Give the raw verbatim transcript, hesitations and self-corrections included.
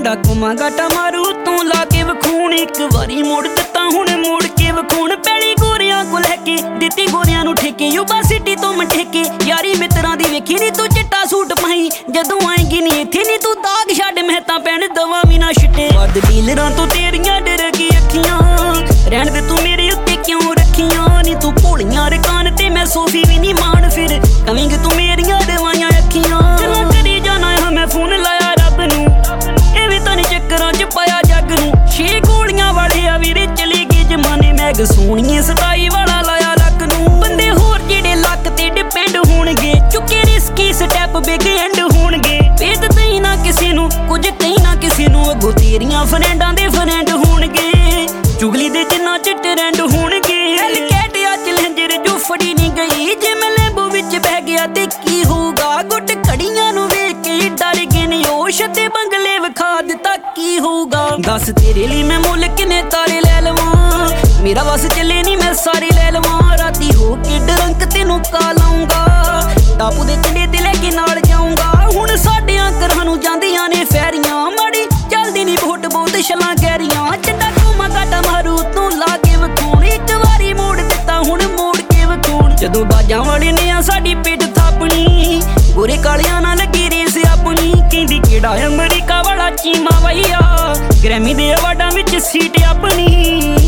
चंडा घुमा गाटा मारू तू ला के वखून एक वारी मोड़ दिता हुण मोड़ के वखून पैली गोरियां को लैके दित्ती गोरियां नू ठेके युवा सिटी तो मैं ठेके यारी मित्रां दी वेखी नी तू चिट्टा सूट पाई जदों आएगी नी इत्थे नी तू दाग छड्ड मैं तां पैण दवा भी ना छिट्टे वध डीलरां तो तेरियां डर गई अखियां रहण दे तू मेरे उत्ते क्यों रखियां नी तू भोलियां रकान ते मैं सोफी भी नी मान फिर कवेंगे तू मेरियां दवाइयां अखियां चला करी जाना है मैं फोन लाया रब नू एवें तां नी चक्करां च पाया जग नू छे गोलियां वाले आ वीरे चली गई जमाने मैग सोहणिए सताई वाला लाया लक नू बंदे होर जेड़े लक ते डिपेंड होणगे चुके रिस्की स्टैप बिग एंड होणगे भेद तई ना किसी नू कुछ कहीं ना किसी नू अगों तेरियां फ्रेंडां दे फ्रेंड होणगे चुगली दे जिन्ना च ट्रेंड होणगे एलकैट आ चैलेंजर जो फड़ी नहीं गई जे मैं लैंबो विच बह गया ते की होगा गुट खड़ियां नू वेख के डर गए ने होश ते बंगले विखा दिता की होगा दस तेरे लिए मैं मुल किने तारे ले लवां मेरा बस चले नहीं मैं सारी ले लवां राती हो के डरंक तेनू का लाऊंगा टापू दे कंडे ते लेके नाल जाऊंगा हुण साडियां घरां नू जांदियां ने फैरियां माड़ी चलदी नहीं बोट बहुत छलां गहरियां चंडा घुमा गाटा मारू तू ला के वखून एक वारी मोड़ दिता हुण मोड़ के वखून जदों बाजां वाले ने आ साडी पिठ थापणी गोरे कालियां नाल लगी रेस अपनी कहंदी किहड़ा अमरीका वाला चीमा वईया ग्रैमी दे अवार्डां विच सीट अपनी।